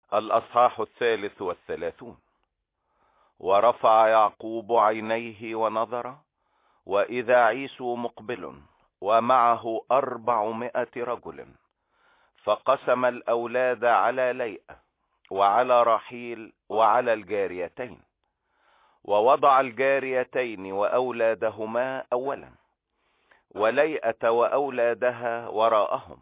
الأصحاح 33. ورفع يعقوب عينيه ونظر، وإذا عيسو مقبل ومعه 400 رجل، فقسم الأولاد على ليئة وعلى رحيل وعلى الجاريتين، ووضع الجاريتين وأولادهما أولا، وليئة وأولادها وراءهم،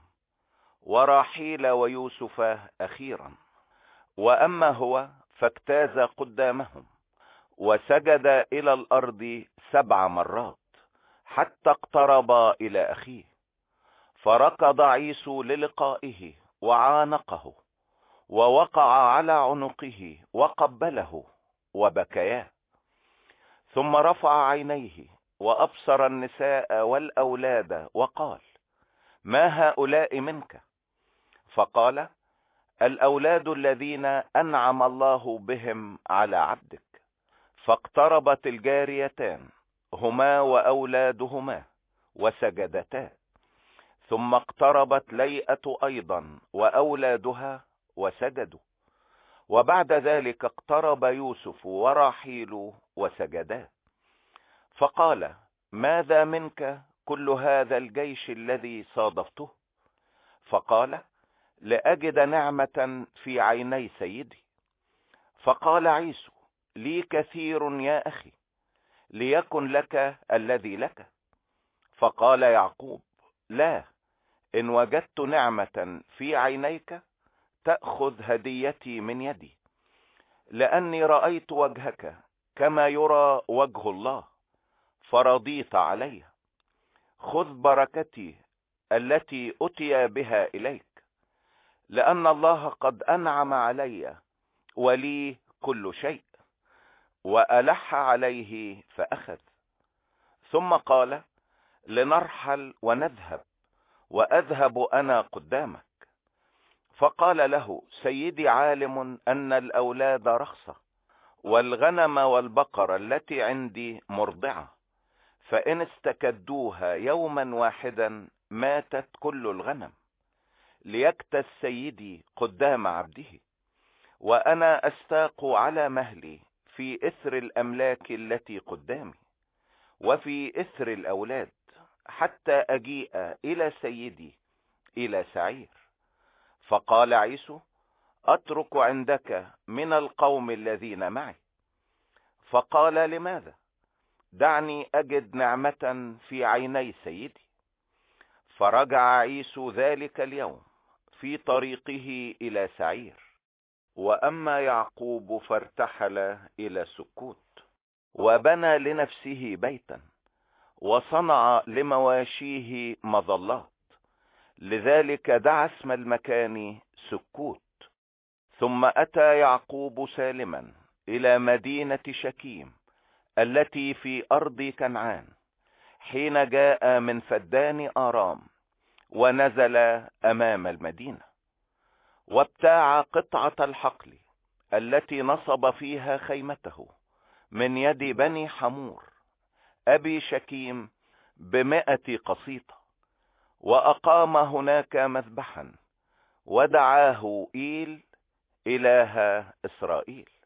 ورحيل ويوسف أخيرا. وأما هو فاجتاز قدامهم وسجد إلى الأرض 7 مرات حتى اقترب إلى أخيه، فركض عيسو للقائه وعانقه ووقع على عنقه وقبله وبكيا. ثم رفع عينيه وأبصر النساء والأولاد وقال: ما هؤلاء منك؟ فقال: الأولاد الذين أنعم الله بهم على عبدك. فاقتربت الجاريتان هما وأولادهما وسجدتا، ثم اقتربت ليئة أيضا وأولادها وسجدوا، وبعد ذلك اقترب يوسف ورحيل وسجدا. فقال: ماذا منك كل هذا الجيش الذي صادفته؟ فقال: لأجد نعمة في عيني سيدي. فقال عيسو: لي كثير يا أخي، ليكن لك الذي لك. فقال يعقوب: لا، إن وجدت نعمة في عينيك تأخذ هديتي من يدي، لأني رأيت وجهك كما يرى وجه الله، فرضيت علي. خذ بركتي التي أتي بها إليك، لأن الله قد أنعم علي ولي كل شيء. وألح عليه فأخذ. ثم قال: لنرحل ونذهب، وأذهب أنا قدامك. فقال له: سيدي عالم أن الأولاد رخصة، والغنم والبقر التي عندي مرضعة، فإن استكدوها يوما واحدا ماتت كل الغنم. ليكتس سيدي قدام عبده، وأنا أستاق على مهلي في إثر الأملاك التي قدامي، وفي إثر الأولاد، حتى أجيء إلى سيدي إلى سعير. فقال عيسو: أترك عندك من القوم الذين معي. فقال: لماذا؟ دعني أجد نعمة في عيني سيدي. فرجع عيسو ذلك اليوم في طريقه إلى سعير. وأما يعقوب فارتحل إلى سكوت، وبنى لنفسه بيتا، وصنع لمواشيه مظلات، لذلك دعا اسم المكان سكوت. ثم أتى يعقوب سالما إلى مدينة شكيم التي في أرض كنعان، حين جاء من فدان آرام، ونزل أمام المدينة، وابتاع قطعة الحقل التي نصب فيها خيمته من يد بني حمور أبي شكيم ب100 قسيطة، وأقام هناك مذبحا، ودعاه إيل إله إسرائيل.